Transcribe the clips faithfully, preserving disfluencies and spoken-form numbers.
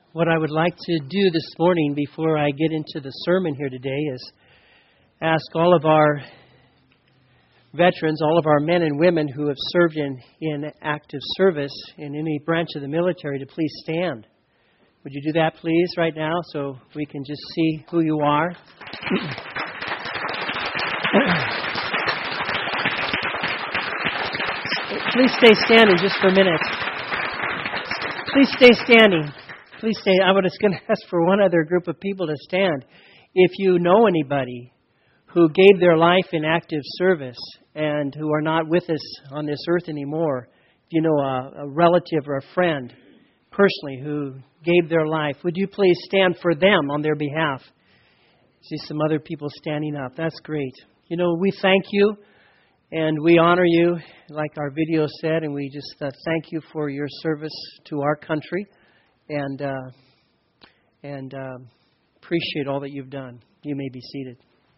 What I would like to do this morning before I get into the sermon here today is ask all of our veterans, all of our men and women who have served in, in active service in any branch of the military to please stand. Would you do that, please, right now, so we can just see who you are? Please stay standing just for a minute. Please stay standing. Please stay. I was going to ask for one other group of people to stand. If you know anybody who gave their life in active service and who are not with us on this earth anymore, if you know a, a relative or a friend personally who gave their life, would you please stand for them on their behalf? See some other people standing up. That's great. You know, we thank you and we honor you, like our video said, and we just uh, thank you for your service to our country. And uh, and uh, appreciate all that you've done. You may be seated.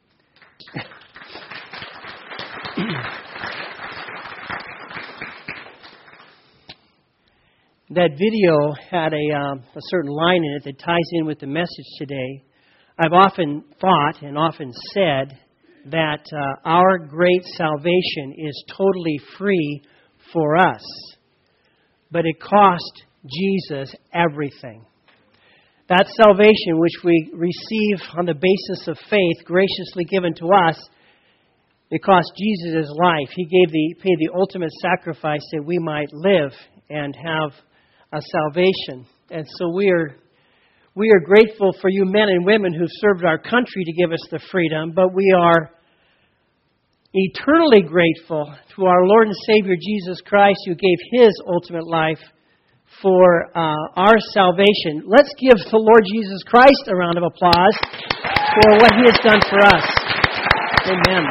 That video had a, um, a certain line in it that ties in with the message today. I've often thought and often said that uh, our great salvation is totally free for us, but it cost Jesus everything. That salvation which we receive on the basis of faith, graciously given to us, it cost Jesus his life. He gave the paid the ultimate sacrifice that we might live and have a salvation. And so we are we are grateful for you men and women who've served our country to give us the freedom, but we are eternally grateful to our Lord and Savior Jesus Christ, who gave his ultimate life for uh, our salvation. Let's give the Lord Jesus Christ a round of applause for what he has done for us. Amen.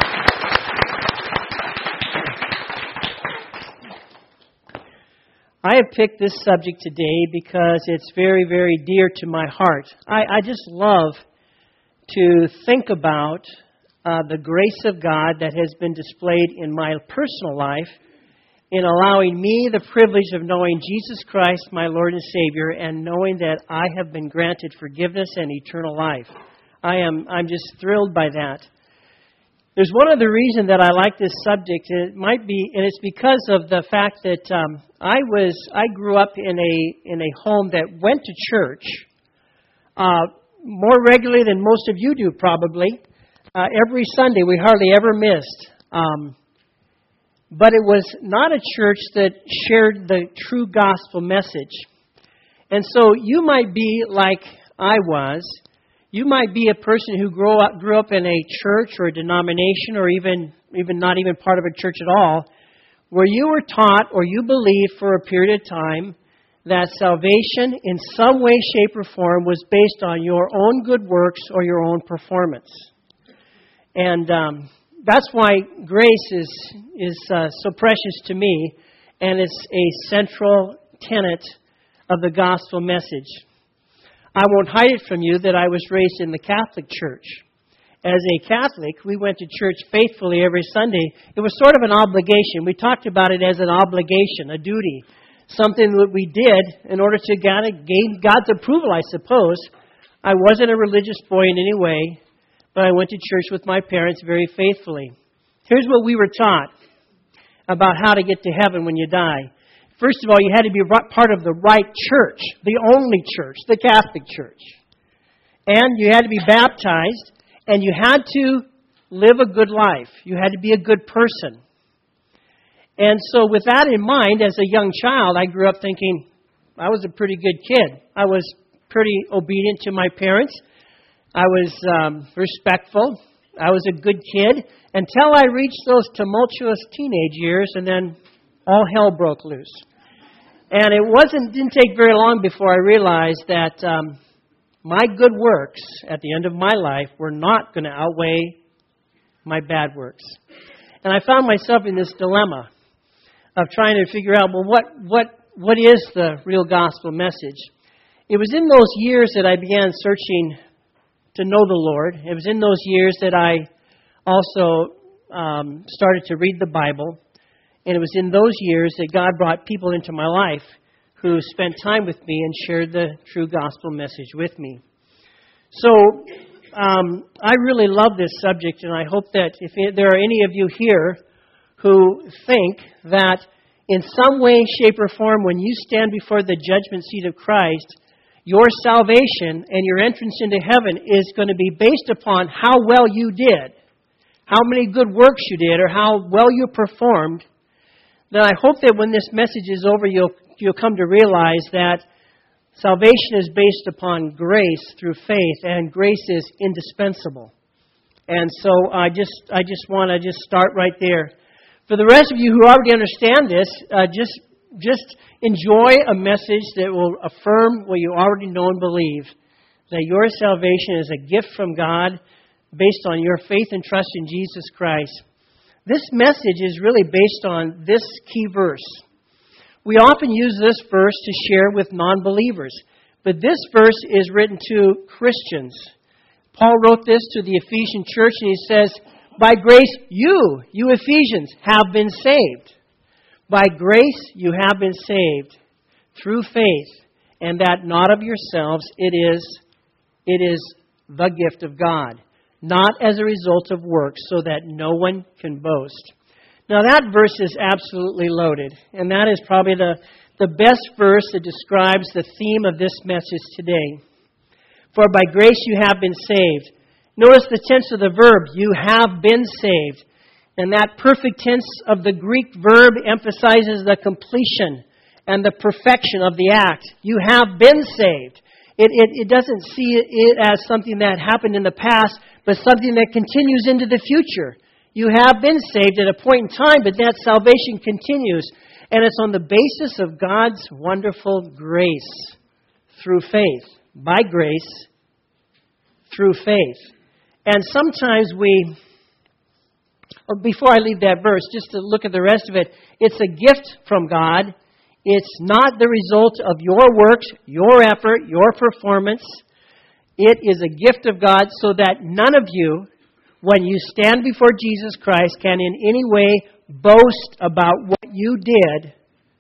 I have picked this subject today because it's very, very dear to my heart. I, I just love to think about uh, the grace of God that has been displayed in my personal life in allowing me the privilege of knowing Jesus Christ, my Lord and Savior, and knowing that I have been granted forgiveness and eternal life. I am I'm just thrilled by that. There's one other reason that I like this subject. It might be, and it's because of the fact that um, I was I grew up in a in a home that went to church uh, more regularly than most of you do, probably. Uh, every Sunday, we hardly ever missed. Um, But it was not a church that shared the true gospel message. And so you might be like I was. You might be a person who grew up grew up in a church or a denomination or even, even not even part of a church at all, where you were taught or you believed for a period of time that salvation in some way, shape, or form was based on your own good works or your own performance. And um That's why grace is is uh, so precious to me, and it's a central tenet of the gospel message. I won't hide it from you that I was raised in the Catholic Church. As a Catholic, we went to church faithfully every Sunday. It was sort of an obligation. We talked about it as an obligation, a duty, something that we did in order to gain God's approval, I suppose. I wasn't a religious boy in any way, but I went to church with my parents very faithfully. Here's what we were taught about how to get to heaven when you die. First of all, you had to be part of the right church, the only church, the Catholic Church. And you had to be baptized, and you had to live a good life. You had to be a good person. And so with that in mind, as a young child, I grew up thinking I was a pretty good kid. I was pretty obedient to my parents. I was um, respectful. I was a good kid until I reached those tumultuous teenage years, and then all hell broke loose. And it wasn't didn't take very long before I realized that um, my good works at the end of my life were not going to outweigh my bad works. And I found myself in this dilemma of trying to figure out, well, what what what is the real gospel message? It was in those years that I began searching to know the Lord. It was in those years that I also um, started to read the Bible. And it was in those years that God brought people into my life who spent time with me and shared the true gospel message with me. So um, I really love this subject, and I hope that if there are any of you here who think that in some way, shape, or form, when you stand before the judgment seat of Christ, your salvation and your entrance into heaven is going to be based upon how well you did, how many good works you did, or how well you performed, then I hope that when this message is over, you'll you'll come to realize that salvation is based upon grace through faith, and grace is indispensable. And so I just I just want to just start right there. For the rest of you who already understand this, uh, just just enjoy a message that will affirm what you already know and believe, that your salvation is a gift from God based on your faith and trust in Jesus Christ. This message is really based on this key verse. We often use this verse to share with non-believers, but this verse is written to Christians. Paul wrote this to the Ephesian church, and he says, by grace, you, you Ephesians, have been saved. By grace, you have been saved through faith, and that not of yourselves, it is, it is the gift of God, not as a result of works, so that no one can boast. Now that verse is absolutely loaded, and that is probably the, the best verse that describes the theme of this message today. For by grace you have been saved. Notice the tense of the verb, you have been saved. And that perfect tense of the Greek verb emphasizes the completion and the perfection of the act. You have been saved. It, it, it doesn't see it as something that happened in the past, but something that continues into the future. You have been saved at a point in time, but that salvation continues. And it's on the basis of God's wonderful grace through faith. By grace, through faith. And sometimes we, before I leave that verse, just to look at the rest of it, it's a gift from God. It's not the result of your works, your effort, your performance. It is a gift of God so that none of you, when you stand before Jesus Christ, can in any way boast about what you did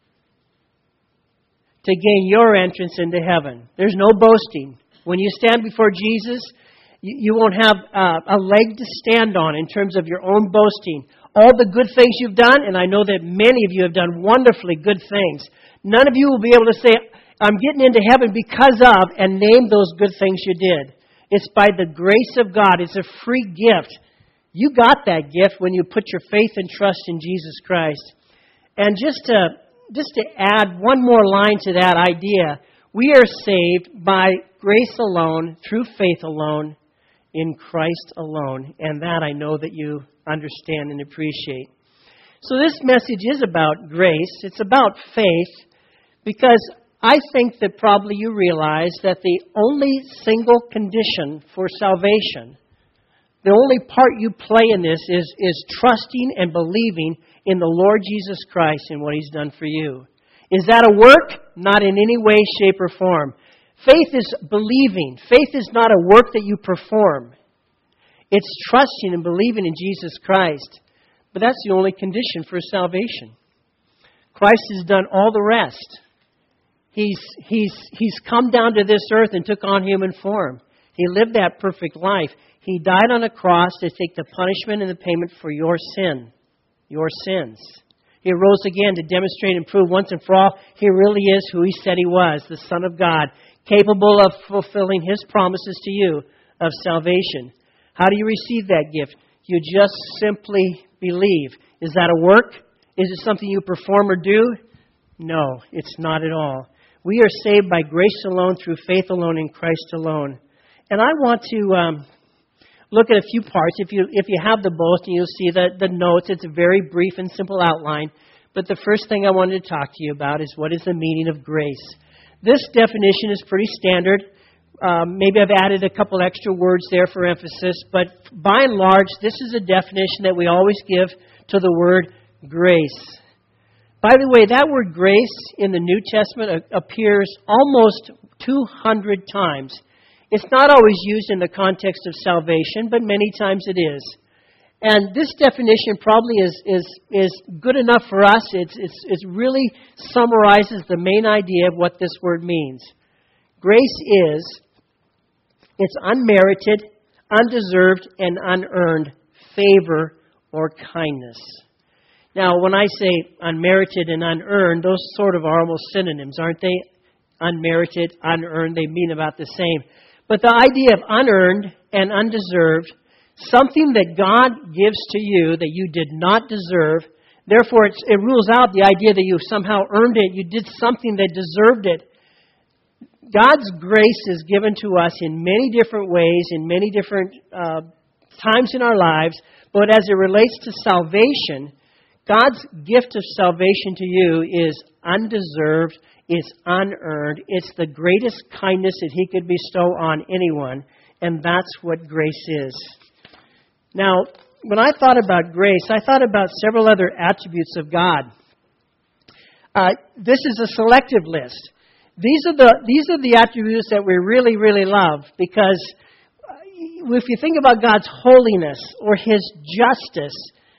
to gain your entrance into heaven. There's no boasting. When you stand before Jesus, you, you won't have uh, a leg to stand on in terms of your own boasting. All the good things you've done, and I know that many of you have done wonderfully good things, none of you will be able to say, I'm getting into heaven because of, and name those good things you did. It's by the grace of God. It's a free gift. You got that gift when you put your faith and trust in Jesus Christ. And just to, just to add one more line to that idea, we are saved by grace alone, through faith alone, in Christ alone. And that I know that you understand and appreciate. So this message is about grace. It's about faith, because I think that probably you realize that the only single condition for salvation, the only part you play in this is, is trusting and believing in the Lord Jesus Christ and what He's done for you. Is that a work? Not in any way, shape, or form. Faith is believing. Faith is not a work that you perform. It's trusting and believing in Jesus Christ. But that's the only condition for salvation. Christ has done all the rest. He's, he's, he's come down to this earth and took on human form. He lived that perfect life. He died on a cross to take the punishment and the payment for your sin, your sins. He rose again to demonstrate and prove once and for all He really is who He said He was, the Son of God, capable of fulfilling His promises to you of salvation. How do you receive that gift? You just simply believe. Is that a work? Is it something you perform or do? No, it's not at all. We are saved by grace alone, through faith alone, in Christ alone. And I want to um, look at a few parts. If you if you have the bulletin, you'll see the, the notes. It's a very brief and simple outline. But the first thing I wanted to talk to you about is what is the meaning of grace. This definition is pretty standard. Um, maybe I've added a couple extra words there for emphasis. But by and large, this is a definition that we always give to the word grace. By the way, that word grace in the New Testament appears almost two hundred times. It's not always used in the context of salvation, but many times it is. And this definition probably is, is, is good enough for us. It's, it's, it really summarizes the main idea of what this word means. Grace is, it's unmerited, undeserved, and unearned favor or kindness. Now, when I say unmerited and unearned, those sort of are almost synonyms, aren't they? Unmerited, unearned, they mean about the same. But the idea of unearned and undeserved, something that God gives to you that you did not deserve, therefore it's, it rules out the idea that you somehow earned it, you did something that deserved it. God's grace is given to us in many different ways, in many different uh, times in our lives, but as it relates to salvation, God's gift of salvation to you is undeserved, it's unearned, it's the greatest kindness that He could bestow on anyone, and that's what grace is. Now, when I thought about grace, I thought about several other attributes of God. Uh, this is a selective list. These are the these are the attributes that we really, really love, because if you think about God's holiness or His justice,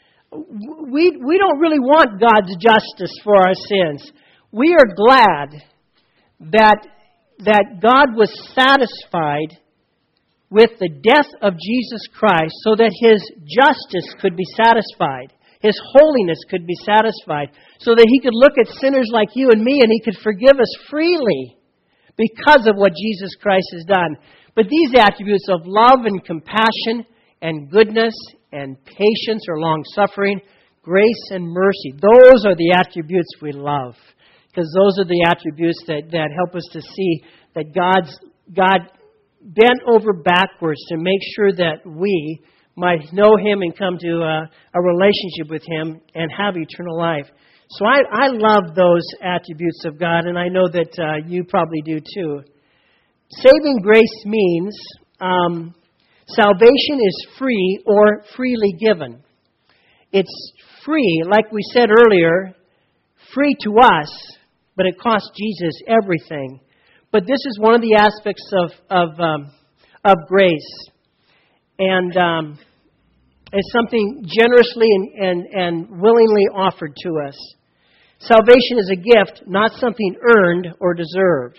we we don't really want God's justice for our sins. We are glad that that God was satisfied with the death of Jesus Christ so that His justice could be satisfied. His holiness could be satisfied so that He could look at sinners like you and me and He could forgive us freely because of what Jesus Christ has done. But these attributes of love and compassion and goodness and patience or long-suffering, grace and mercy, those are the attributes we love, because those are the attributes that, that help us to see that God's God bent over backwards to make sure that we might know Him and come to a, a relationship with Him and have eternal life. So I, I love those attributes of God, and I know that uh, you probably do too. Saving grace means um, salvation is free or freely given. It's free, like we said earlier, free to us, but it cost Jesus everything. But this is one of the aspects of of, um, of grace. And um, it's something generously and, and, and willingly offered to us. Salvation is a gift, not something earned or deserved.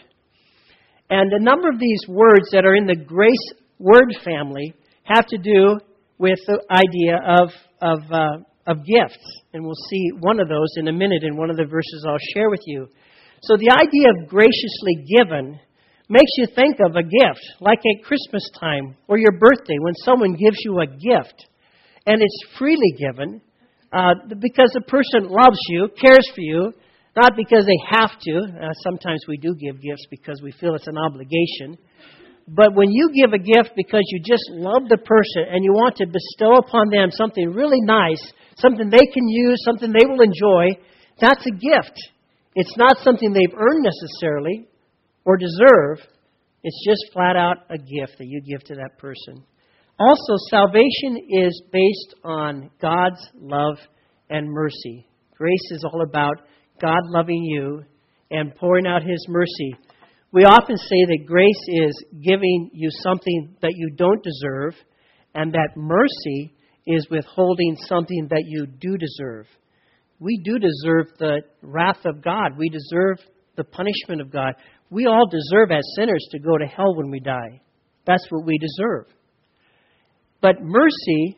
And a number of these words that are in the grace word family have to do with the idea of of, uh, of gifts. And we'll see one of those in a minute in one of the verses I'll share with you. So the idea of graciously given makes you think of a gift, like at Christmas time or your birthday when someone gives you a gift. And it's freely given uh, because the person loves you, cares for you, not because they have to. Uh, sometimes we do give gifts because we feel it's an obligation. But when you give a gift because you just love the person and you want to bestow upon them something really nice, something they can use, something they will enjoy, that's a gift. It's not something they've earned necessarily or deserve. It's just flat out a gift that you give to that person. Also, salvation is based on God's love and mercy. Grace is all about God loving you and pouring out His mercy. We often say that grace is giving you something that you don't deserve, and that mercy is withholding something that you do deserve. We do deserve the wrath of God. We deserve the punishment of God. We all deserve as sinners to go to hell when we die. That's what we deserve. But mercy,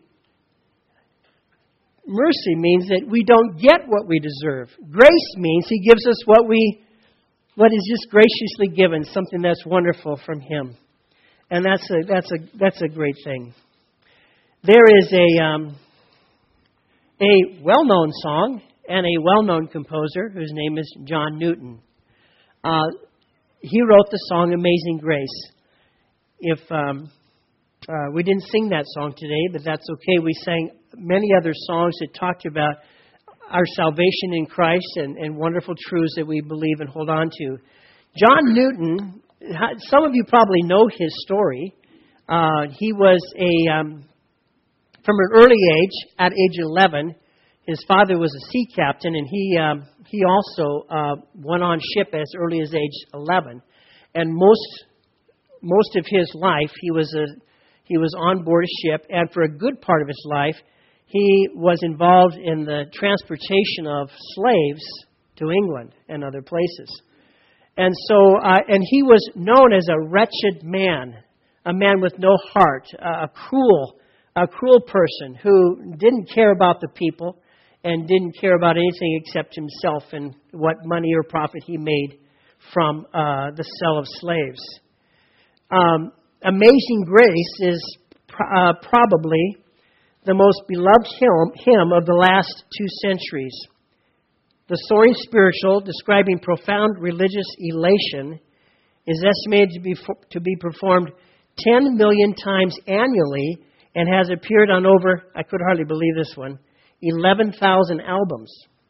mercy means that we don't get what we deserve. Grace means He gives us what we, what is just graciously given, something that's wonderful from Him, and that's a that's a that's a great thing. There is a um, a well-known song and a well-known composer whose name is John Newton. Uh, he wrote the song "Amazing Grace." If um, uh, we didn't sing that song today, but that's okay. We sang many other songs that talked about our salvation in Christ and, and wonderful truths that we believe and hold on to. John Newton, some of you probably know his story. Uh, he was a um, from an early age, at age eleven, his father was a sea captain, and he um, he also uh, went on ship as early as age eleven. And most most of his life, he was a he was on board a ship, and for a good part of his life, he was involved in the transportation of slaves to England and other places. And so, uh, and he was known as a wretched man, a man with no heart, a cruel, a cruel person who didn't care about the people and didn't care about anything except himself and what money or profit he made from uh, the sale of slaves. Um, Amazing Grace is pr- uh, probably the most beloved hymn, hymn of the last two centuries. The soaring spiritual, describing profound religious elation, is estimated to be to be performed ten million times annually and has appeared on over, I could hardly believe this one, eleven thousand albums.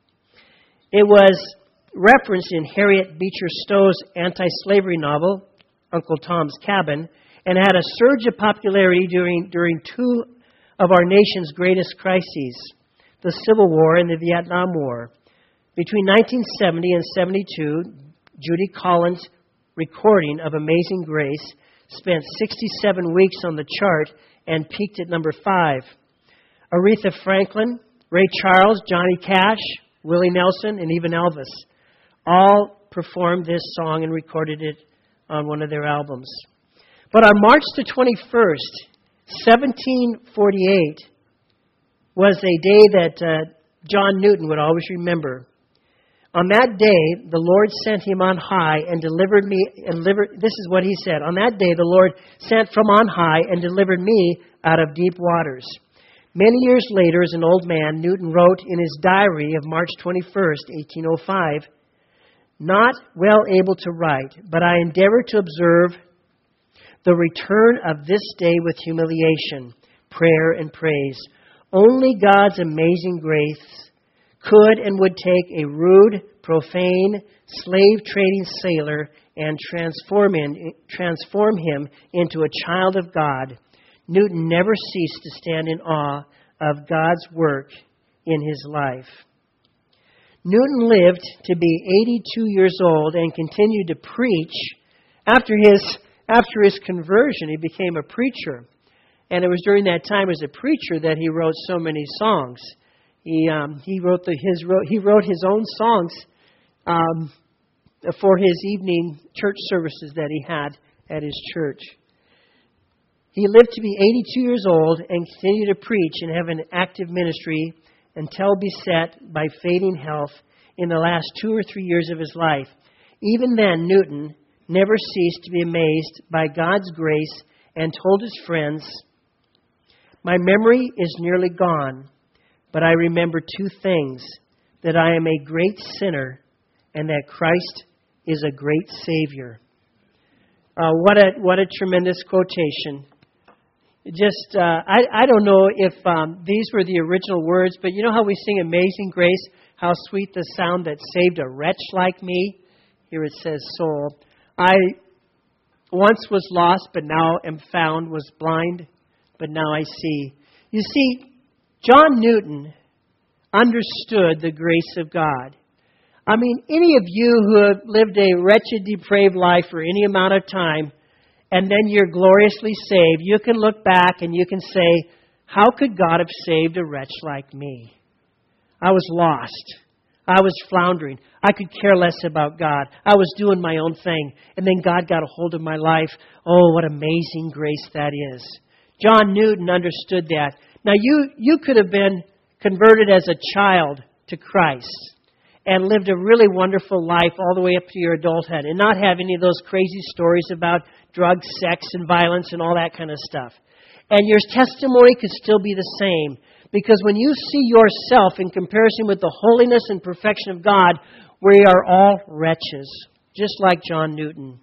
It was referenced in Harriet Beecher Stowe's anti-slavery novel, Uncle Tom's Cabin, and had a surge of popularity during, during two of our nation's greatest crises, the Civil War and the Vietnam War. Between nineteen seventy and seventy-two, Judy Collins' recording of Amazing Grace spent sixty-seven weeks on the chart and peaked at number five. Aretha Franklin, Ray Charles, Johnny Cash, Willie Nelson, and even Elvis all performed this song and recorded it on one of their albums. But on March the twenty-first, seventeen forty-eight, was a day that uh, John Newton would always remember. On that day, the Lord sent him on high and delivered me, and delivered, this is what he said, on that day the Lord sent from on high and delivered me out of deep waters. Many years later, as an old man, Newton wrote in his diary of March twenty-first, eighteen oh five, "Not well able to write, but I endeavor to observe the return of this day with humiliation, prayer, and praise. Only God's amazing grace could and would take a rude, profane, slave-trading sailor and transform him, transform him into a child of God." Newton never ceased to stand in awe of God's work in his life. Newton lived to be eighty-two years old and continued to preach. After his, after his conversion, he became a preacher. And it was during that time as a preacher that he wrote so many songs. He um, he wrote the his wrote, he wrote his own songs um, for his evening church services that he had at his church. He lived to be eighty-two years old and continued to preach and have an active ministry until beset by fading health in the last two or three years of his life. Even then, Newton never ceased to be amazed by God's grace and told his friends, "My memory is nearly gone, but I remember two things, that I am a great sinner and that Christ is a great Savior." Uh, what a what a tremendous quotation. Just, uh, I, I don't know if um, these were the original words, but you know how we sing Amazing Grace, how sweet the sound that saved a wretch like me? Here it says, soul. I once was lost, but now am found, was blind, but now I see. You see, John Newton understood the grace of God. I mean, any of you who have lived a wretched, depraved life for any amount of time, and then you're gloriously saved, you can look back and you can say, how could God have saved a wretch like me? I was lost. I was floundering. I could care less about God. I was doing my own thing. And then God got a hold of my life. Oh, what amazing grace that is. John Newton understood that. Now, you, you could have been converted as a child to Christ and lived a really wonderful life all the way up to your adulthood and not have any of those crazy stories about drugs, sex, and violence and all that kind of stuff. And your testimony could still be the same, because when you see yourself in comparison with the holiness and perfection of God, we are all wretches, just like John Newton.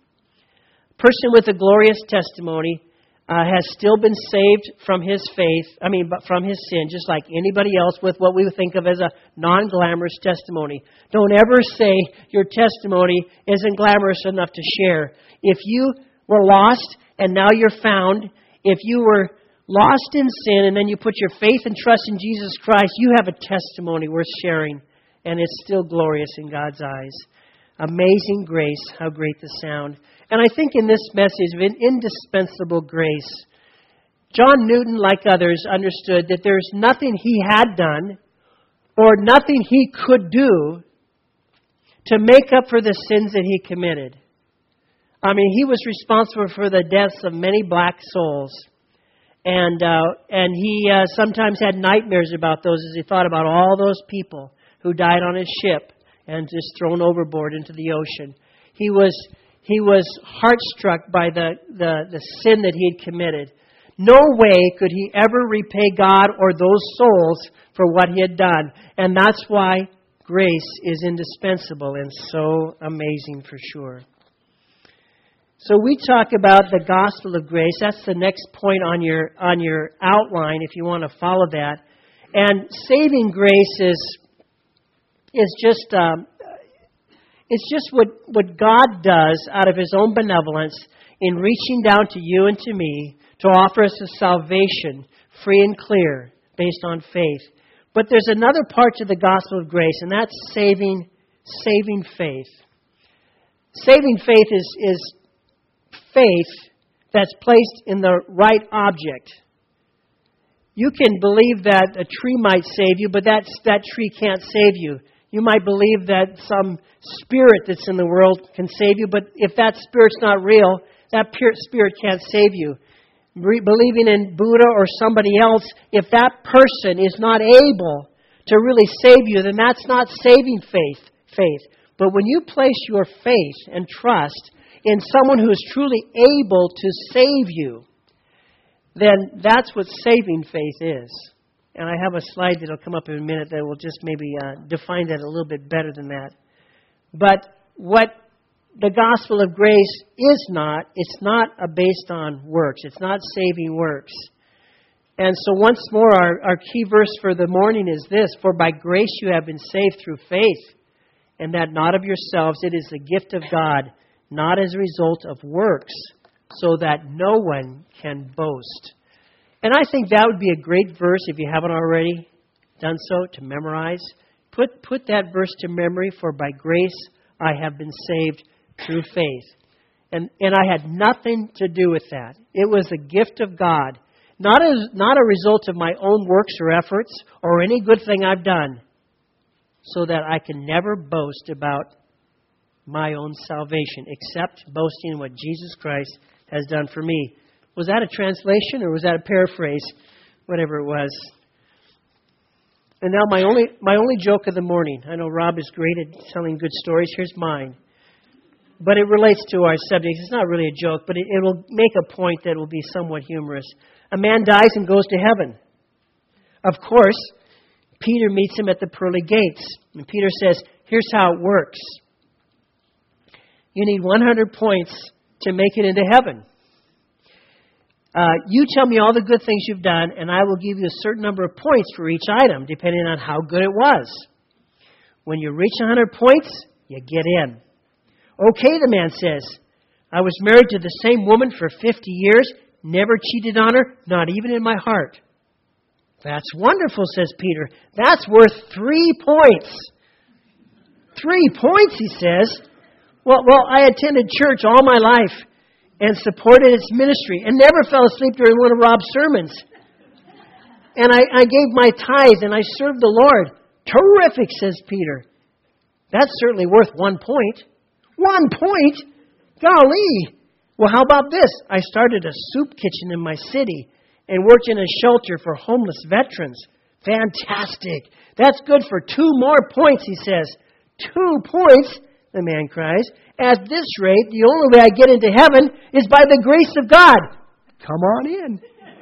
A person with a glorious testimony uh, has still been saved from his faith, I mean, but from his sin, just like anybody else with what we would think of as a non-glamorous testimony. Don't ever say your testimony isn't glamorous enough to share. If you were lost and now you're found, if you were lost in sin and then you put your faith and trust in Jesus Christ, you have a testimony worth sharing, and it's still glorious in God's eyes. Amazing grace, how great the sound. And I think in this message of indispensable grace, John Newton, like others, understood that there's nothing he had done or nothing he could do to make up for the sins that he committed. I mean, he was responsible for the deaths of many black souls. And uh, and he uh, sometimes had nightmares about those as he thought about all those people who died on his ship and just thrown overboard into the ocean. He was he was heart-struck by the, the, the sin that he had committed. No way could he ever repay God or those souls for what he had done. And that's why grace is indispensable and so amazing for sure. So we talk about the gospel of grace. That's the next point on your on your outline if you want to follow that. And saving grace is is just um, it's just what, what God does out of His own benevolence in reaching down to you and to me to offer us a salvation free and clear based on faith. But there's another part to the gospel of grace, and that's saving saving faith. Saving faith is is faith that's placed in the right object. You can believe that a tree might save you, but that's, that tree can't save you. You might believe that some spirit that's in the world can save you, but if that spirit's not real, that pure spirit can't save you. Re- believing in Buddha or somebody else, if that person is not able to really save you, then that's not saving faith. Faith. But when you place your faith and trust in someone who is truly able to save you, then that's what saving faith is. And I have a slide that will come up in a minute that will just maybe uh, define that a little bit better than that. But what the gospel of grace is not, it's not uh, based on works. It's not saving works. And so once more, our, our key verse for the morning is this: for by grace you have been saved through faith, and that not of yourselves, it is the gift of God, not as a result of works, so that no one can boast. And I think that would be a great verse, if you haven't already done so, to memorize. Put, put that verse to memory, for by grace I have been saved through faith. And, and I had nothing to do with that. It was a gift of God, not as, not a result of my own works or efforts or any good thing I've done, so that I can never boast about my own salvation, except boasting in what Jesus Christ has done for me. Was that a translation or was that a paraphrase? Whatever it was. And now my only my only joke of the morning. I know Rob is great at telling good stories. Here's mine. But it relates to our subject. It's not really a joke, but it, it will make a point that will be somewhat humorous. A man dies and goes to heaven. Of course, Peter meets him at the pearly gates. And Peter says, here's how it works. You need one hundred points to make it into heaven. Uh, you tell me all the good things you've done, and I will give you a certain number of points for each item, depending on how good it was. When you reach one hundred points, you get in. Okay, the man says, I was married to the same woman for fifty years, never cheated on her, not even in my heart. That's wonderful, says Peter. That's worth three points. Three points, he says. Well, well, I attended church all my life and supported its ministry and never fell asleep during one of Rob's sermons. And I, I gave my tithe and I served the Lord. Terrific, says Peter. That's certainly worth one point. One point? Golly. Well, how about this? I started a soup kitchen in my city and worked in a shelter for homeless veterans. Fantastic. That's good for two more points, he says. Two points? The man cries. At this rate, the only way I get into heaven is by the grace of God. Come on in.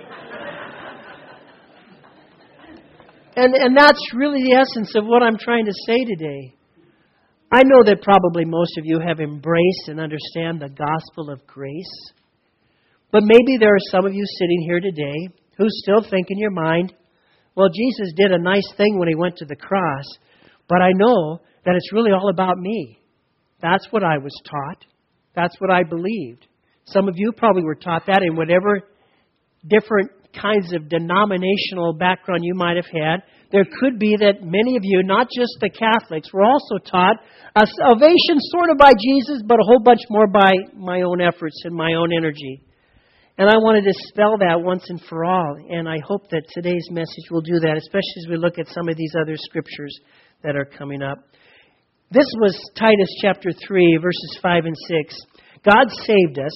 and, and that's really the essence of what I'm trying to say today. I know that probably most of you have embraced and understand the gospel of grace. But maybe there are some of you sitting here today who still think in your mind, well, Jesus did a nice thing when He went to the cross, but I know that it's really all about me. That's what I was taught. That's what I believed. Some of you probably were taught that in whatever different kinds of denominational background you might have had. There could be that many of you, not just the Catholics, were also taught a salvation sort of by Jesus, but a whole bunch more by my own efforts and my own energy. And I want to dispel that once and for all. And I hope that today's message will do that, especially as we look at some of these other scriptures that are coming up. This was Titus chapter three, verses five and six. God saved us,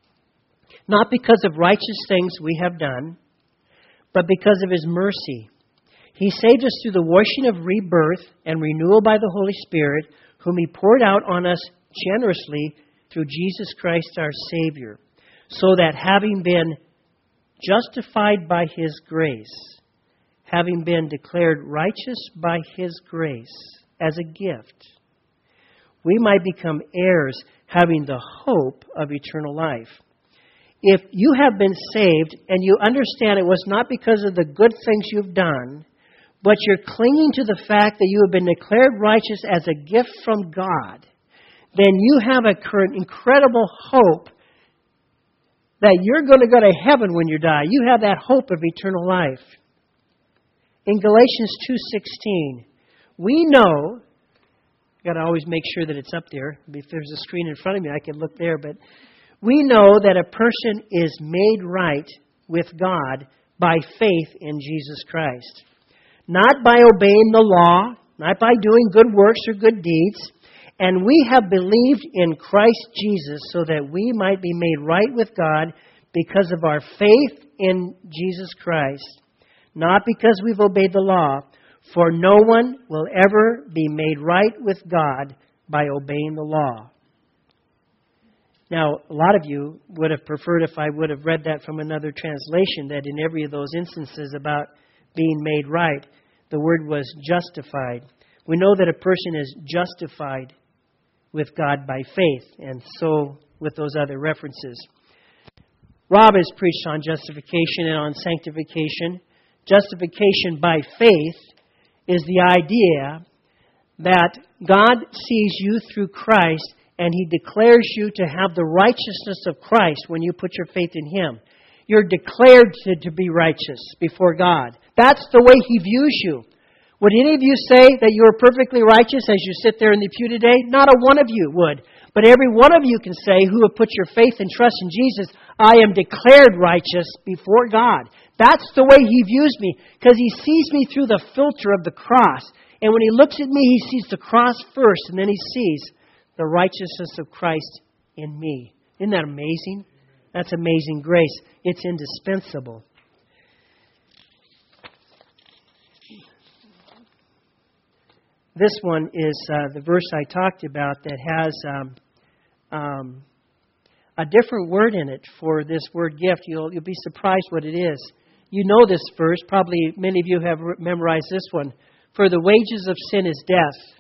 not because of righteous things we have done, but because of His mercy. He saved us through the washing of rebirth and renewal by the Holy Spirit, whom He poured out on us generously through Jesus Christ our Savior, so that having been justified by His grace, having been declared righteous by His grace as a gift, we might become heirs, having the hope of eternal life. If you have been saved and you understand it was not because of the good things you've done, but you're clinging to the fact that you have been declared righteous as a gift from God, then you have a current incredible hope that you're going to go to heaven when you die. You have that hope of eternal life. In Galatians two sixteen, we know, I've got to always make sure that it's up there. If there's a screen in front of me, I can look there. But we know that a person is made right with God by faith in Jesus Christ. Not by obeying the law, not by doing good works or good deeds. And we have believed in Christ Jesus so that we might be made right with God because of our faith in Jesus Christ. Not because we've obeyed the law. For no one will ever be made right with God by obeying the law. Now, a lot of you would have preferred if I would have read that from another translation, that in every of those instances about being made right, the word was justified. We know that a person is justified with God by faith, and so with those other references. Rob has preached on justification and on sanctification. Justification by faith is the idea that God sees you through Christ and He declares you to have the righteousness of Christ when you put your faith in Him. You're declared to, to be righteous before God. That's the way He views you. Would any of you say that you are perfectly righteous as you sit there in the pew today? Not a one of you would. But every one of you can say, who have put your faith and trust in Jesus, I am declared righteous before God. That's the way He views me, because He sees me through the filter of the cross. And when He looks at me, He sees the cross first, and then He sees the righteousness of Christ in me. Isn't that amazing? That's amazing grace. It's indispensable. This one is uh, the verse I talked about that has um, um, a different word in it for this word gift. You'll, you'll be surprised what it is. You know this verse. Probably many of you have memorized this one. For the wages of sin is death.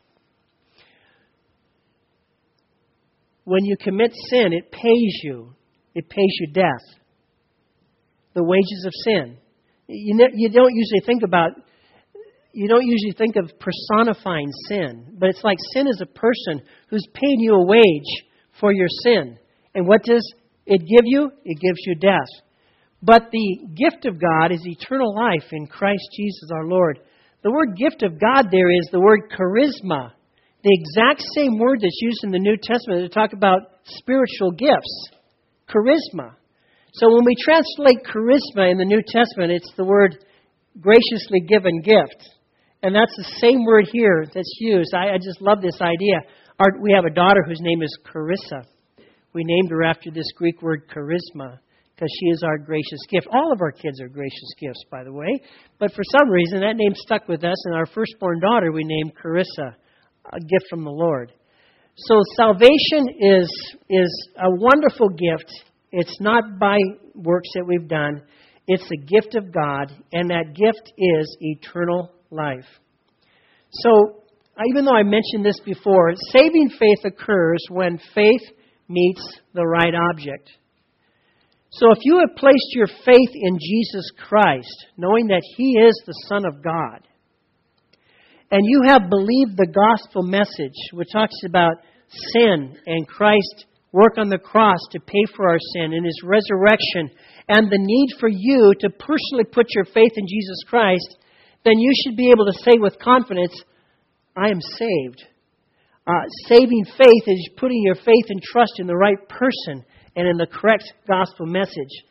When you commit sin, it pays you. It pays you death. The wages of sin. You, ne- you don't usually think about You don't usually think of personifying sin, but it's like sin is a person who's paying you a wage for your sin. And what does it give you? It gives you death. But the gift of God is eternal life in Christ Jesus our Lord. The word gift of God there is the word charisma, the exact same word that's used in the New Testament to talk about spiritual gifts. Charisma. So when we translate charisma in the New Testament, it's the word graciously given gift. And that's the same word here that's used. I, I just love this idea. Our, we have a daughter whose name is Carissa. We named her after this Greek word charisma because she is our gracious gift. All of our kids are gracious gifts, by the way. But for some reason, that name stuck with us. And our firstborn daughter we named Carissa, a gift from the Lord. So salvation is, is a wonderful gift. It's not by works that we've done. It's a gift of God, and that gift is eternal life. So, even though I mentioned this before, saving faith occurs when faith meets the right object. So if you have placed your faith in Jesus Christ, knowing that He is the Son of God, and you have believed the gospel message, which talks about sin and Christ's work on the cross to pay for our sin and His resurrection, and the need for you to personally put your faith in Jesus Christ, then you should be able to say with confidence, I am saved. Uh, saving faith is putting your faith and trust in the right person and in the correct gospel message.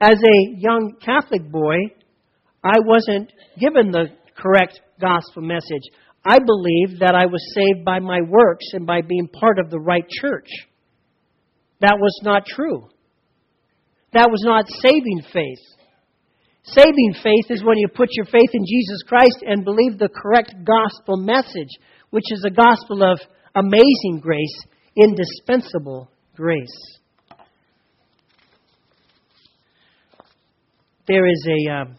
As a young Catholic boy, I wasn't given the correct gospel message. I believed that I was saved by my works and by being part of the right church. That was not true. That was not saving faith. Saving faith is when you put your faith in Jesus Christ and believe the correct gospel message, which is a gospel of amazing grace, indispensable grace. There is a, um,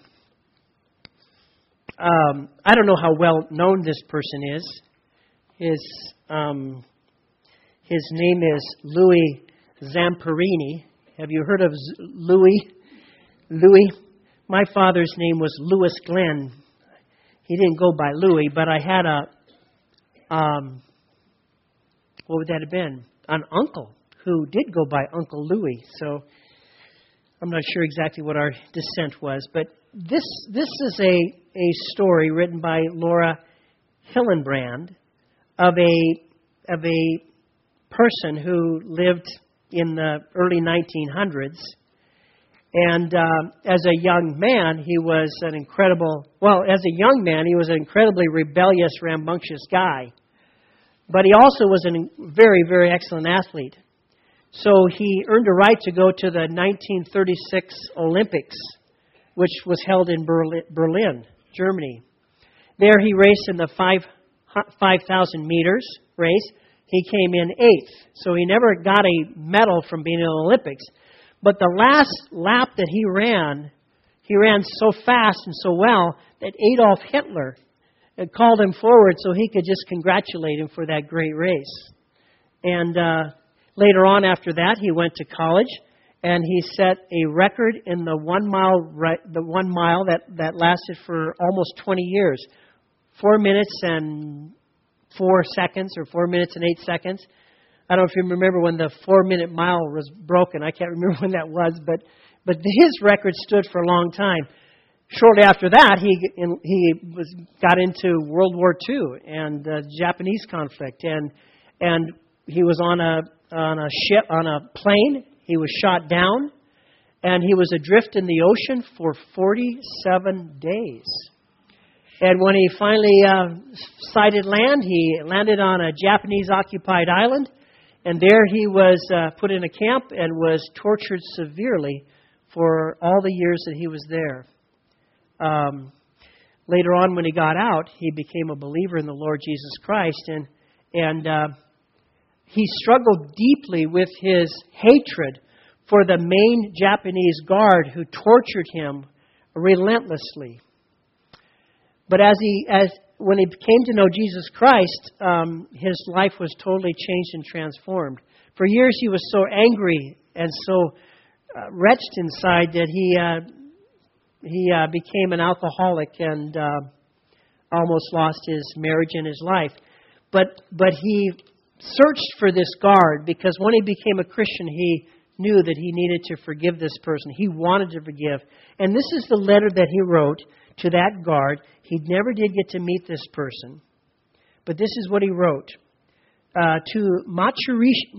um, I don't know how well known this person is. His, um, his name is Louis Zamperini. Have you heard of Z- Louis? Louis? My father's name was Louis Glenn. He didn't go by Louis, but I had a, um, what would that have been? An uncle who did go by Uncle Louis. So I'm not sure exactly what our descent was, but this this is a, a story written by Laura Hillenbrand of a of a person who lived in the early nineteen hundreds. And uh, as a young man, he was an incredible, well, as a young man, he was an incredibly rebellious, rambunctious guy. But he also was a very, very excellent athlete. So he earned a right to go to the nineteen thirty-six Olympics, which was held in Berlin, Germany. There he raced in the five thousand meters race. He came in eighth. So he never got a medal from being in the Olympics. But the last lap that he ran, he ran so fast and so well that Adolf Hitler had called him forward so he could just congratulate him for that great race. And uh, later on after that, he went to college and he set a record in the one mile the one mile that, that lasted for almost twenty years. Four minutes and four seconds or four minutes and eight seconds. I don't know if you remember when the four-minute mile was broken. I can't remember when that was, but but his record stood for a long time. Shortly after that, he he was got into World War Two and the Japanese conflict, and and he was on a on a ship on a plane. He was shot down, and he was adrift in the ocean for forty-seven days. And when he finally uh, sighted land, he landed on a Japanese-occupied island. And there he was uh, put in a camp and was tortured severely for all the years that he was there. Um, later on, when he got out, he became a believer in the Lord Jesus Christ. And, and uh, he struggled deeply with his hatred for the main Japanese guard who tortured him relentlessly. But as he, as when he came to know Jesus Christ, um, his life was totally changed and transformed. For years, he was so angry and so uh, wretched inside that he uh, he uh, became an alcoholic and uh, almost lost his marriage and his life. But but he searched for this guard because when he became a Christian, he knew that he needed to forgive this person. He wanted to forgive, and this is the letter that he wrote to that guard. He never did get to meet this person. But this is what he wrote. Uh, to Matsuhiro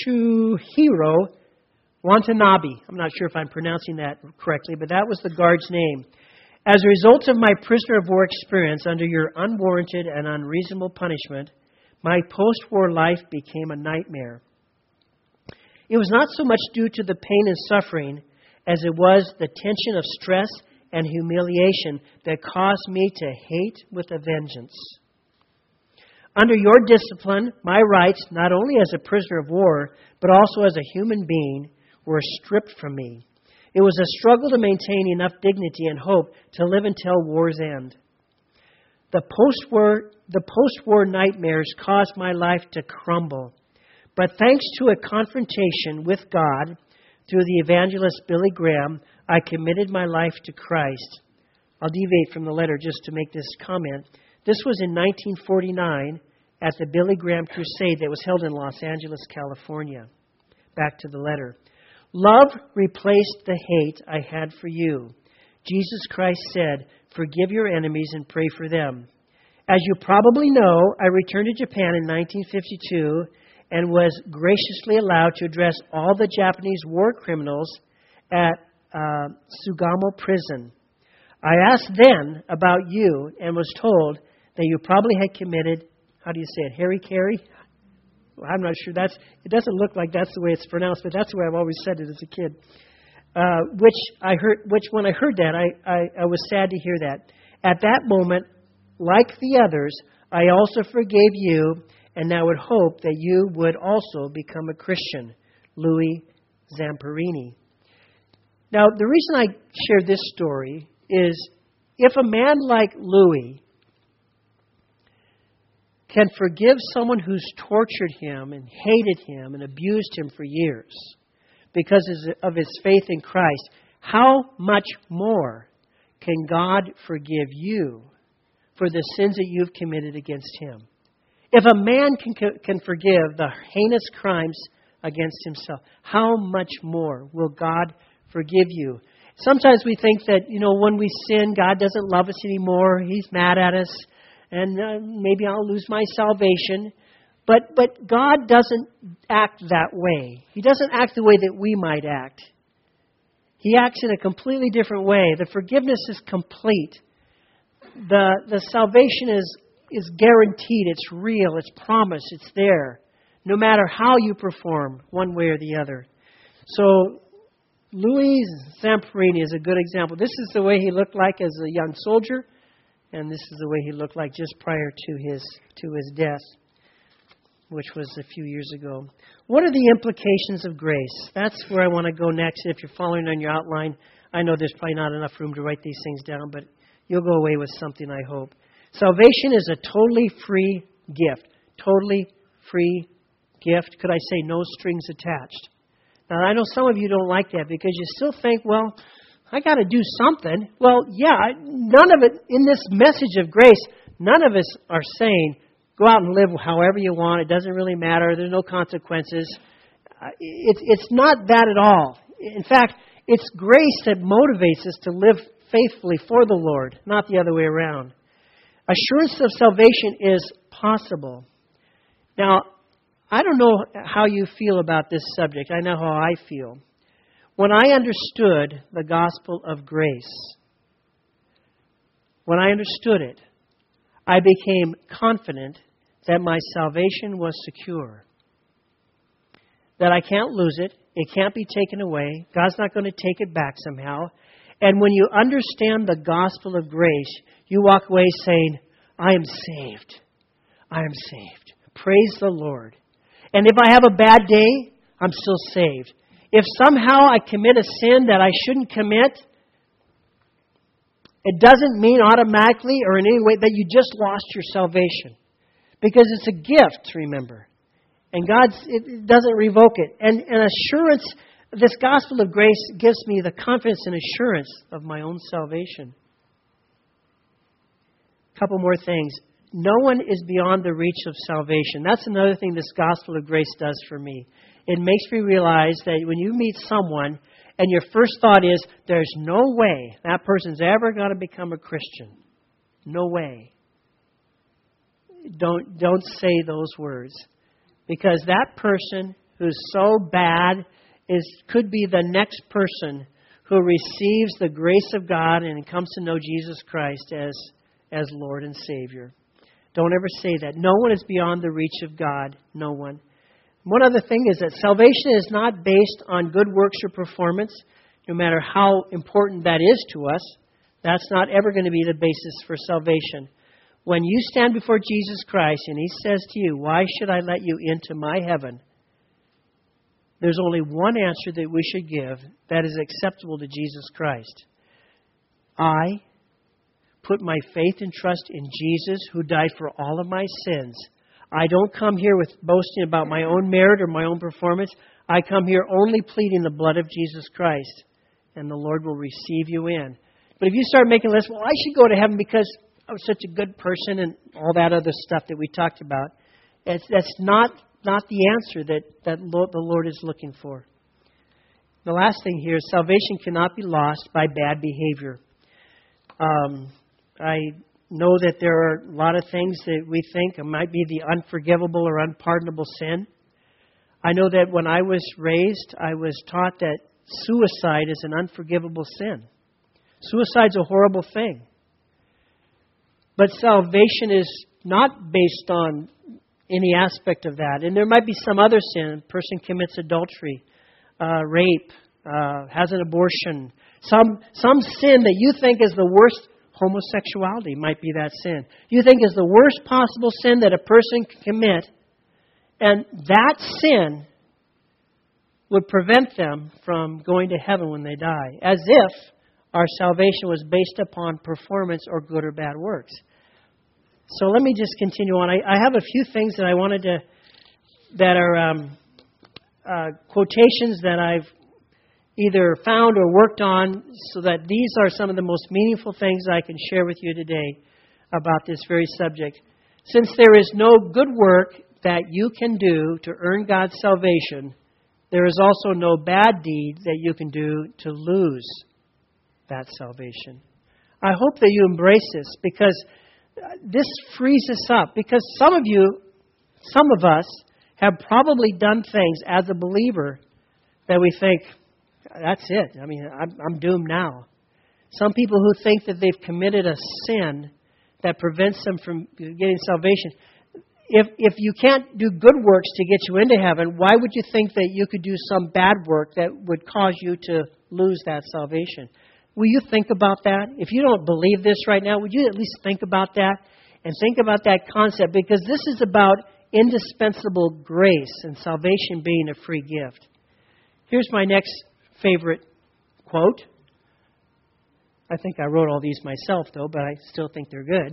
Watanabe. I'm not sure if I'm pronouncing that correctly, but that was the guard's name. As a result of my prisoner of war experience under your unwarranted and unreasonable punishment, my post-war life became a nightmare. It was not so much due to the pain and suffering as it was the tension of stress and humiliation that caused me to hate with a vengeance. Under your discipline, my rights, not only as a prisoner of war, but also as a human being, were stripped from me. It was a struggle to maintain enough dignity and hope to live until war's end. The post-war, the post-war nightmares caused my life to crumble. But thanks to a confrontation with God through the evangelist Billy Graham, I committed my life to Christ. I'll deviate from the letter just to make this comment. This was in nineteen forty-nine at the Billy Graham Crusade that was held in Los Angeles, California. Back to the letter. Love replaced the hate I had for you. Jesus Christ said, forgive your enemies and pray for them. As you probably know, I returned to Japan in nineteen fifty-two and was graciously allowed to address all the Japanese war criminals at uh, Sugamo prison. I asked then about you and was told that you probably had committed, how do you say it, harikari? Well, I'm not sure. That's. It doesn't look like that's the way it's pronounced, but that's the way I've always said it as a kid. Uh, which I heard. Which when I heard that, I, I, I was sad to hear that. At that moment, like the others, I also forgave you, and I would hope that you would also become a Christian. Louis Zamperini. Now, the reason I share this story is if a man like Louis can forgive someone who's tortured him and hated him and abused him for years because of his faith in Christ, how much more can God forgive you for the sins that you've committed against him? If a man can, can forgive the heinous crimes against himself, how much more will God forgive you? Sometimes we think that, you know, when we sin, God doesn't love us anymore. He's mad at us. And uh, maybe I'll lose my salvation. But but God doesn't act that way. He doesn't act the way that we might act. He acts in a completely different way. The forgiveness is complete. The the salvation is, is guaranteed. It's real. It's promised. It's there. No matter how you perform, one way or the other. So Louis Zamperini is a good example. This is the way he looked like as a young soldier. And this is the way he looked like just prior to his to his death, which was a few years ago. What are the implications of grace? That's where I want to go next. If you're following on your outline, I know there's probably not enough room to write these things down, but you'll go away with something, I hope. Salvation is a totally free gift. Totally free gift. Could I say no strings attached? Now, I know some of you don't like that because you still think, well, I got to do something. Well, yeah, none of it, in this message of grace, none of us are saying, go out and live however you want. It doesn't really matter. There's no consequences. Uh, it's, it's not that at all. In fact, it's grace that motivates us to live faithfully for the Lord, not the other way around. Assurance of salvation is possible. Now, I don't know how you feel about this subject. I know how I feel. When I understood the gospel of grace, when I understood it, I became confident that my salvation was secure. That I can't lose it. It can't be taken away. God's not going to take it back somehow. And when you understand the gospel of grace, you walk away saying, I am saved. I am saved. Praise the Lord. And if I have a bad day, I'm still saved. If somehow I commit a sin that I shouldn't commit, it doesn't mean automatically or in any way that you just lost your salvation. Because it's a gift, remember. And God it doesn't revoke it. And an assurance, this gospel of grace gives me the confidence and assurance of my own salvation. A couple more things. No one is beyond the reach of salvation. That's another thing this gospel of grace does for me. It makes me realize that when you meet someone and your first thought is, there's no way that person's ever going to become a Christian. No way. Don't, don't say those words. Because that person who's so bad is could be the next person who receives the grace of God and comes to know Jesus Christ as, as Lord and Savior. Don't ever say that. No one is beyond the reach of God. No one. One other thing is that salvation is not based on good works or performance, no matter how important that is to us. That's not ever going to be the basis for salvation. When you stand before Jesus Christ and He says to you, why should I let you into my heaven? There's only one answer that we should give that is acceptable to Jesus Christ. I put my faith and trust in Jesus who died for all of my sins. I don't come here with boasting about my own merit or my own performance. I come here only pleading the blood of Jesus Christ. And the Lord will receive you in. But if you start making a list, well, I should go to heaven because I was such a good person and all that other stuff that we talked about. It's, that's not, not the answer that, that Lord, the Lord is looking for. The last thing here is salvation cannot be lost by bad behavior. Um, I know that there are a lot of things that we think might be the unforgivable or unpardonable sin. I know that when I was raised, I was taught that suicide is an unforgivable sin. Suicide's a horrible thing. But salvation is not based on any aspect of that. And there might be some other sin. A person commits adultery, uh, rape, uh, has an abortion. Some, some sin that you think is the worst. Homosexuality might be that sin. You think is the worst possible sin that a person can commit. And that sin would prevent them from going to heaven when they die. As if our salvation was based upon performance or good or bad works. So let me just continue on. I, I have a few things that I wanted to, that are um, uh, quotations that I've either found or worked on, so that these are some of the most meaningful things I can share with you today about this very subject. Since there is no good work that you can do to earn God's salvation, there is also no bad deed that you can do to lose that salvation. I hope that you embrace this, because this frees us up. Because some of you, some of us, have probably done things as a believer that we think, that's it. I mean, I'm, I'm doomed now. Some people who think that they've committed a sin that prevents them from getting salvation. If if you can't do good works to get you into heaven, why would you think that you could do some bad work that would cause you to lose that salvation? Will you think about that? If you don't believe this right now, would you at least think about that and think about that concept? Because this is about indispensable grace and salvation being a free gift. Here's my next favorite quote. I think I wrote all these myself, though, but I still think they're good.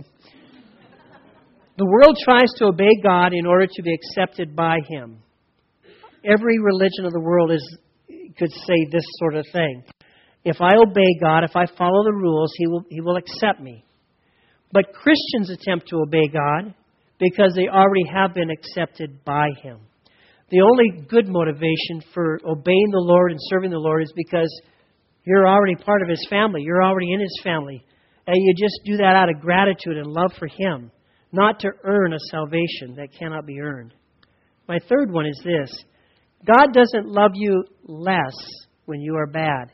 The world tries to obey God in order to be accepted by Him. Every religion of the world is could say this sort of thing. If I obey God, if I follow the rules, He will He will accept me. But Christians attempt to obey God because they already have been accepted by Him. The only good motivation for obeying the Lord and serving the Lord is because you're already part of His family. You're already in His family. And you just do that out of gratitude and love for Him, not to earn a salvation that cannot be earned. My third one is this. God doesn't love you less when you are bad.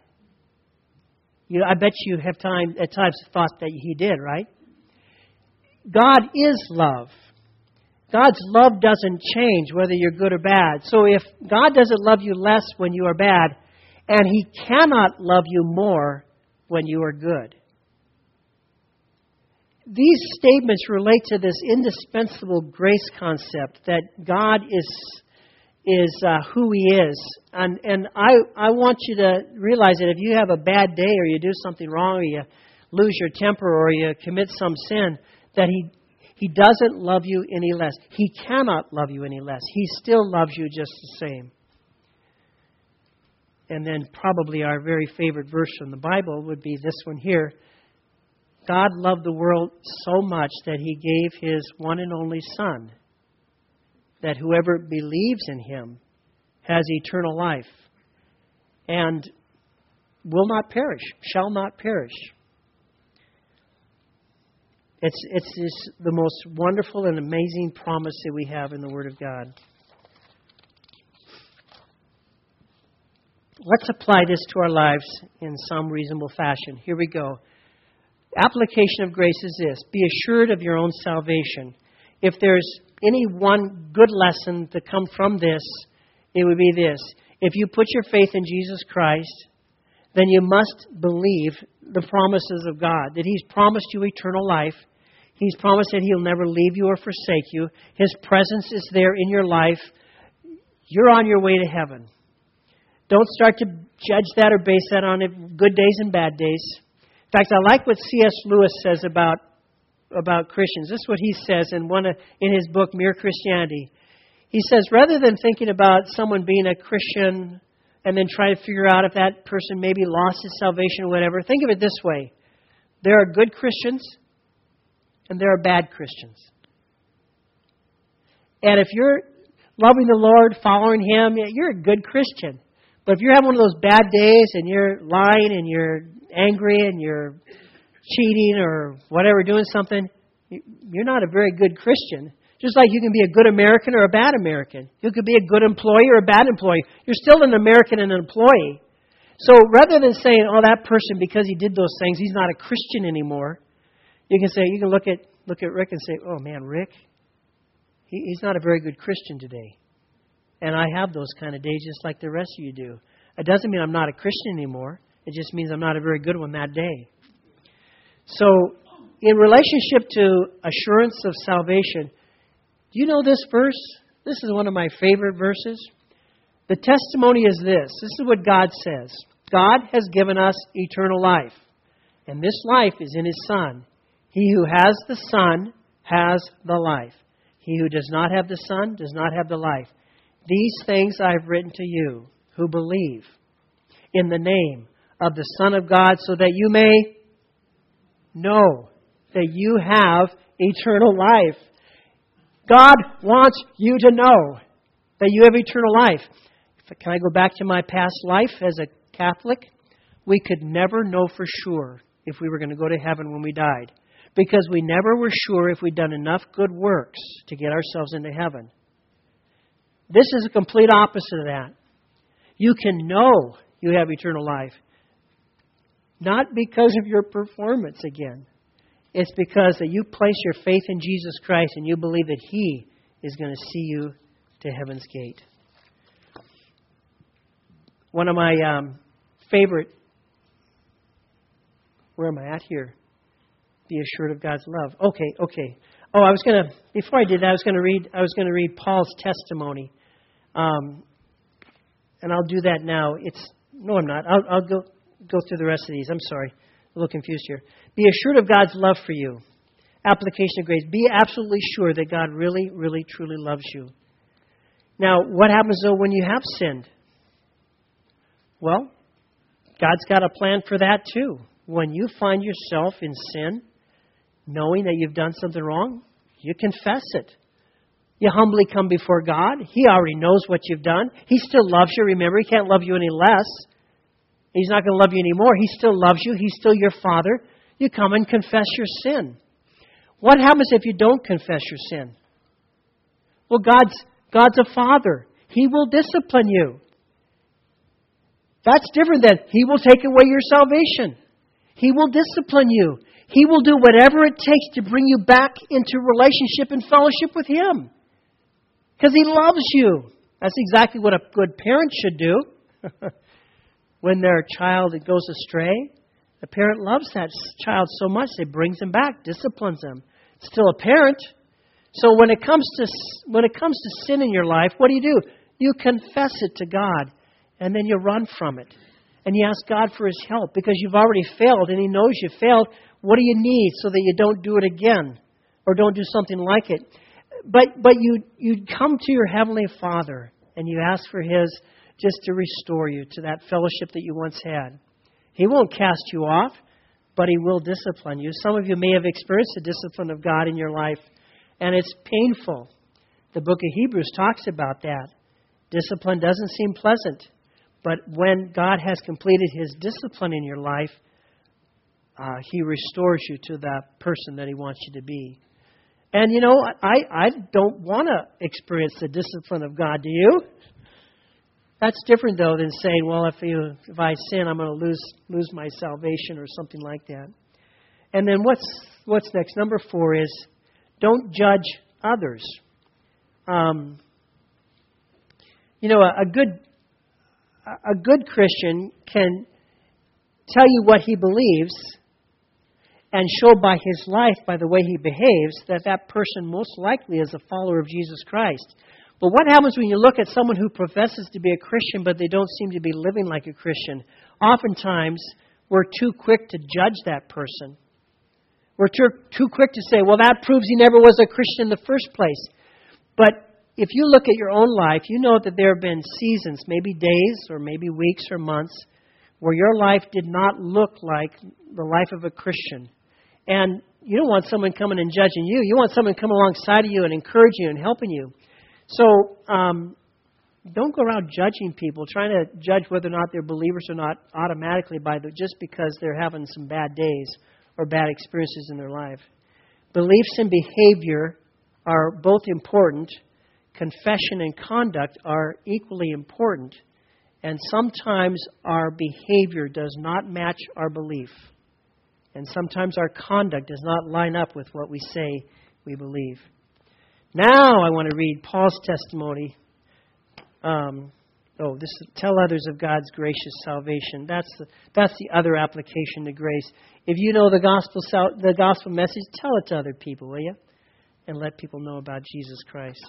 You, I bet you have time at times thought that He did, right? God is love. God's love doesn't change whether you're good or bad. So if God doesn't love you less when you are bad, and He cannot love you more when you are good. These statements relate to this indispensable grace concept that God is is uh, who He is. And and I, I want you to realize that if you have a bad day or you do something wrong or you lose your temper or you commit some sin, that He He doesn't love you any less. He cannot love you any less. He still loves you just the same. And then probably our very favorite verse from the Bible would be this one here. God loved the world so much that He gave His one and only Son, that whoever believes in Him has eternal life and will not perish, shall not perish. It's, it's, it's the most wonderful and amazing promise that we have in the Word of God. Let's apply this to our lives in some reasonable fashion. Here we go. Application of grace is this. Be assured of your own salvation. If there's any one good lesson to come from this, it would be this. If you put your faith in Jesus Christ, then you must believe the promises of God, that He's promised you eternal life. He's promised that He'll never leave you or forsake you. His presence is there in your life. You're on your way to heaven. Don't start to judge that or base that on good days and bad days. In fact, I like what C S Lewis says about, about Christians. This is what he says in one of, in his book, Mere Christianity. He says, rather than thinking about someone being a Christian and then trying to figure out if that person maybe lost his salvation or whatever, think of it this way. There are good Christians and there are bad Christians. And if you're loving the Lord, following Him, you're a good Christian. But if you're having one of those bad days and you're lying and you're angry and you're cheating or whatever, doing something, you're not a very good Christian. Just like you can be a good American or a bad American. You could be a good employee or a bad employee. You're still an American and an employee. So rather than saying, oh, that person, because he did those things, he's not a Christian anymore, you can say, you can look at look at Rick and say, oh, man, Rick, he, he's not a very good Christian today. And I have those kind of days just like the rest of you do. It doesn't mean I'm not a Christian anymore. It just means I'm not a very good one that day. So in relationship to assurance of salvation, do you know this verse? This is one of my favorite verses. The testimony is this. This is what God says. God has given us eternal life, and this life is in His Son. He who has the Son has the life. He who does not have the Son does not have the life. These things I have written to you who believe in the name of the Son of God, so that you may know that you have eternal life. God wants you to know that you have eternal life. Can I go back to my past life as a Catholic? We could never know for sure if we were going to go to heaven when we died, because we never were sure if we'd done enough good works to get ourselves into heaven. This is a complete opposite of that. You can know you have eternal life, not because of your performance again. It's because that you place your faith in Jesus Christ and you believe that He is going to see you to heaven's gate. One of my um, favorite, where am I at here? Be assured of God's love. Okay, okay. Oh, I was going to, before I did that, I was going to read, I was going to read Paul's testimony. Um, and I'll do that now. It's, no, I'm not. I'll, I'll go, go through the rest of these. I'm sorry. A little confused here. Be assured of God's love for you. Application of grace. Be absolutely sure that God really, really, truly loves you. Now, what happens though when you have sinned? Well, God's got a plan for that too. When you find yourself in sin, knowing that you've done something wrong, you confess it. You humbly come before God. He already knows what you've done. He still loves you. Remember, He can't love you any less. He's not going to love you anymore. He still loves you. He's still your Father. You come and confess your sin. What happens if you don't confess your sin? Well, God's, God's a Father. He will discipline you. That's different than He will take away your salvation. He will discipline you. He will do whatever it takes to bring you back into relationship and fellowship with Him. Because He loves you. That's exactly what a good parent should do. When their child goes astray, the parent loves that child so much they brings him back, disciplines them. It's still a parent. So when it comes to when it comes to sin in your life, what do you do? You confess it to God, and then you run from it. And you ask God for His help because you've already failed and He knows you failed. What do you need so that you don't do it again or don't do something like it? But but you you come to your Heavenly Father and you ask for His just to restore you to that fellowship that you once had. He won't cast you off, but He will discipline you. Some of you may have experienced the discipline of God in your life, and it's painful. The book of Hebrews talks about that. Discipline doesn't seem pleasant, but when God has completed His discipline in your life, uh, He restores you to that person that He wants you to be. And you know, I, I don't want to experience the discipline of God, do you? That's different, though, than saying, well, if you, if I sin, I'm going to lose lose my salvation or something like that. And then what's what's next? Number four is don't judge others. Um, you know, a, a good a good Christian can tell you what he believes and show by his life, by the way he behaves, that that person most likely is a follower of Jesus Christ. But what happens when you look at someone who professes to be a Christian, but they don't seem to be living like a Christian? Oftentimes, we're too quick to judge that person. We're too, too quick to say, well, that proves he never was a Christian in the first place. But if you look at your own life, you know that there have been seasons, maybe days or maybe weeks or months, where your life did not look like the life of a Christian. And you don't want someone coming and judging you. You want someone to come alongside of you and encourage you and helping you. So um, don't go around judging people, trying to judge whether or not they're believers or not automatically by the, just because they're having some bad days or bad experiences in their life. Beliefs and behavior are both important. Confession and conduct are equally important. And sometimes our behavior does not match our belief. And sometimes our conduct does not line up with what we say we believe. Now I want to read Paul's testimony. Um, oh, this is, tell others of God's gracious salvation. That's the, that's the other application to grace. If you know the gospel the gospel message, tell it to other people, will you? And let people know about Jesus Christ.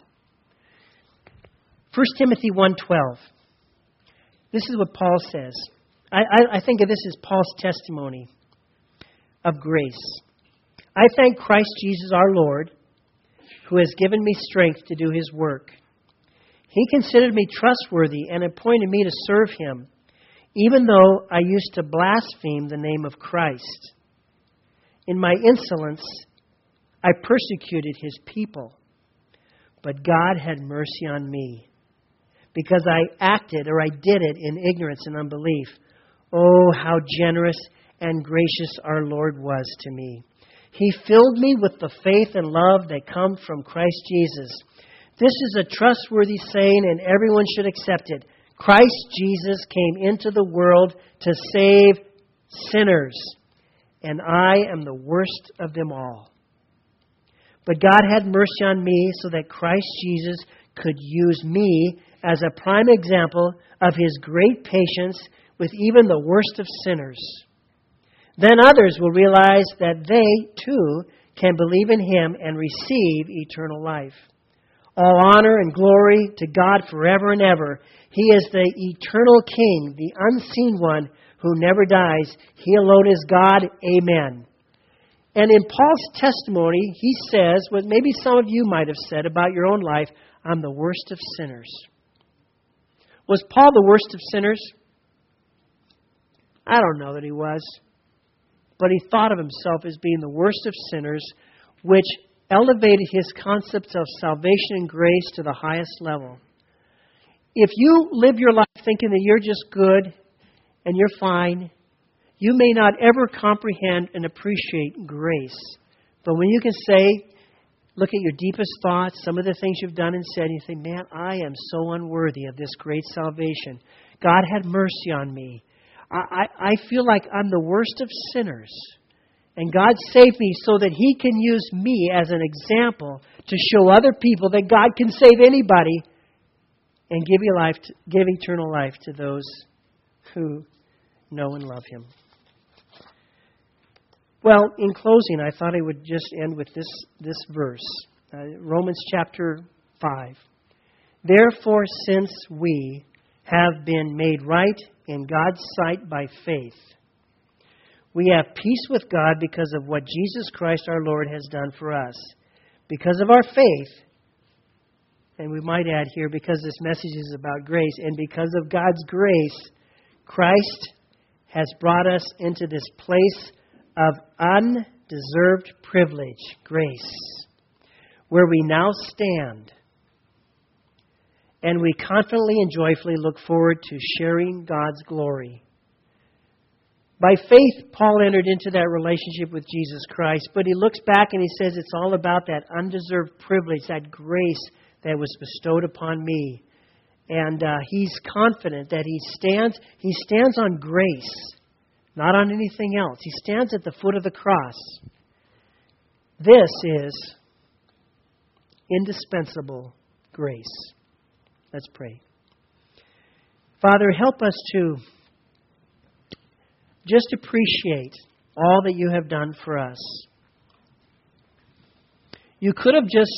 First Timothy one twelve. This is what Paul says. I, I, I think of this as Paul's testimony of grace. I thank Christ Jesus our Lord, who has given me strength to do His work. He considered me trustworthy and appointed me to serve Him, even though I used to blaspheme the name of Christ. In my insolence, I persecuted His people, but God had mercy on me, because I acted or I did it in ignorance and unbelief. Oh, how generous and gracious our Lord was to me. He filled me with the faith and love that come from Christ Jesus. This is a trustworthy saying, and everyone should accept it. Christ Jesus came into the world to save sinners, and I am the worst of them all. But God had mercy on me so that Christ Jesus could use me as a prime example of His great patience with even the worst of sinners. Then others will realize that they, too, can believe in Him and receive eternal life. All honor and glory to God forever and ever. He is the eternal King, the unseen one who never dies. He alone is God. Amen. And in Paul's testimony, he says what maybe some of you might have said about your own life, I'm the worst of sinners. Was Paul the worst of sinners? I don't know that he was. But he thought of himself as being the worst of sinners, which elevated his concepts of salvation and grace to the highest level. If you live your life thinking that you're just good and you're fine, you may not ever comprehend and appreciate grace. But when you can say, look at your deepest thoughts, some of the things you've done and said, and you think, man, I am so unworthy of this great salvation. God had mercy on me. I, I, I feel like I'm the worst of sinners. And God saved me so that He can use me as an example to show other people that God can save anybody and give you life, to, give eternal life to those who know and love Him. Well, in closing, I thought I would just end with this, this verse. Uh, Romans chapter five. Therefore, since we have been made right in God's sight by faith, we have peace with God because of what Jesus Christ our Lord has done for us. Because of our faith, and we might add here, because this message is about grace, and because of God's grace, Christ has brought us into this place of undeserved privilege, grace, where we now stand, and we confidently and joyfully look forward to sharing God's glory. By faith, Paul entered into that relationship with Jesus Christ, but he looks back and he says it's all about that undeserved privilege, that grace that was bestowed upon me. And uh, he's confident that he stands, he stands on grace, not on anything else. He stands at the foot of the cross. This is indispensable grace. Let's pray. Father, help us to just appreciate all that you have done for us. You could have just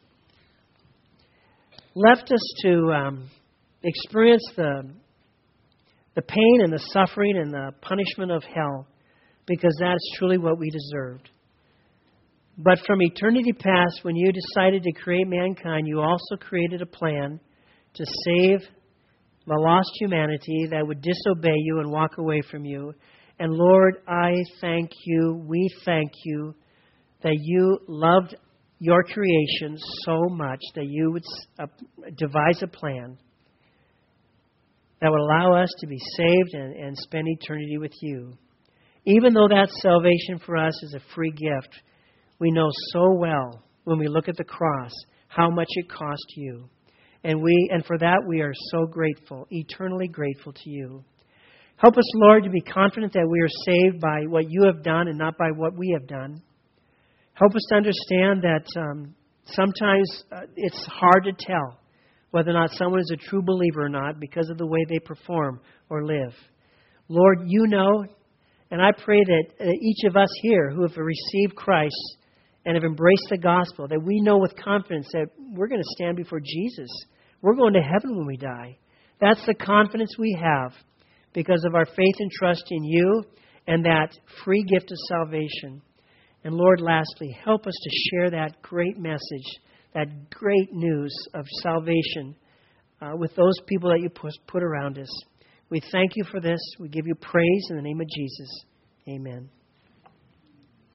left us to um, experience the, the pain and the suffering and the punishment of hell, because that's truly what we deserved. But from eternity past, when you decided to create mankind, you also created a plan to save the lost humanity that would disobey you and walk away from you. And Lord, I thank you, we thank you that you loved your creation so much that you would uh, devise a plan that would allow us to be saved and, and spend eternity with you. Even though that salvation for us is a free gift, we know so well when we look at the cross how much it cost you. And we and for that we are so grateful, eternally grateful to you. Help us, Lord, to be confident that we are saved by what you have done and not by what we have done. Help us to understand that um, sometimes uh, it's hard to tell whether or not someone is a true believer or not because of the way they perform or live. Lord, you know, and I pray that uh, each of us here who have received Christ and have embraced the gospel, that we know with confidence that we're going to stand before Jesus. We're going to heaven when we die. That's the confidence we have because of our faith and trust in you and that free gift of salvation. And Lord, lastly, help us to share that great message, that great news of salvation uh, with those people that you put around us. We thank you for this. We give you praise in the name of Jesus. Amen.